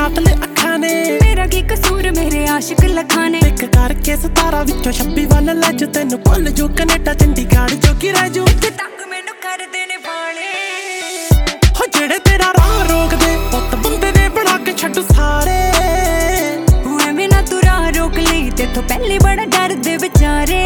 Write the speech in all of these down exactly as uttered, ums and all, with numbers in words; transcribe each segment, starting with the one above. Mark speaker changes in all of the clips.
Speaker 1: काट ले अखा ने
Speaker 2: मेरा की कसूर मेरे आशिक लखा ने
Speaker 1: एक करके सतारा विचों छब्बी वाल लज तेन भुल जू कनेडा चंडीगढ़ जोगी रह जू
Speaker 2: तंग मैनू कर देने वाले
Speaker 1: हो जेड़े तेरा राह रोक दे पुत बंदे दे बना के छड्डू सारे
Speaker 2: एवें ना तू राह रोक लई तेथों पहले बड़ा डरदे बेचारे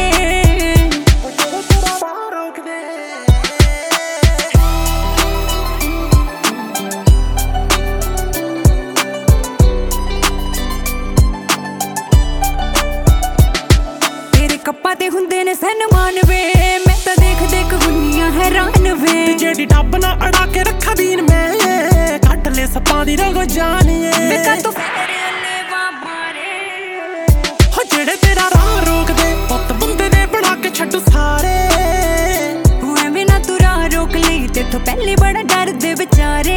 Speaker 2: कप्पा ते हुंदे ने सनमान वे मैं तां देख देख हुन्नियां हैरान वे
Speaker 1: जेडी डब ना अड़ा के रखा दीन मैं कट ले सपां दी रगो जानिए
Speaker 2: वे का तो फेरे अल्ले वा मारे
Speaker 1: हो जेड़े तेरा राह रोक दे पुत बंदे दे बना के छड्डू सारे
Speaker 2: एवें ना तू राह रोक लई तेथों पहले बड़ा डरदे बेचारे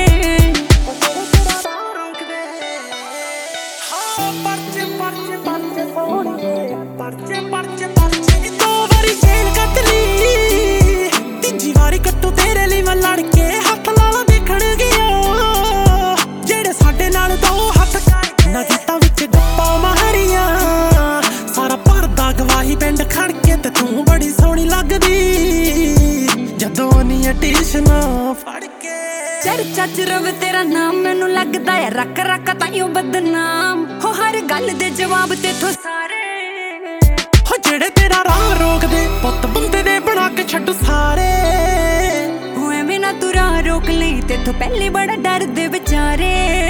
Speaker 1: परचे परचे परचे सोहणिए परचे परचे परचे दो वारी जेल कट ली तीजी वारी कट्टू तेरे ਲਈ मैं लड़ के हथ लाला देखण गया जेड़े साडे नाल दो हथ करके ना गीतां विच गप्पां मारियां सारा भरदा गवाही पिंड खड़ के ते तू बड़ी सोहणी लगदी जदों नी टीशना फड़ के
Speaker 2: चर्चा च रवे तेरा नाम मैनू लगदा है रख रख ताइयों बदनाम हो हर गल दे जवाब तेथों सारे
Speaker 1: हो जेड़े तेरा राह रोक दे पुत बंदे दे बना के छड्डू सारे
Speaker 2: एवें ना तू राह रोक लई तेथों पहले बड़ा डरदे बेचारे।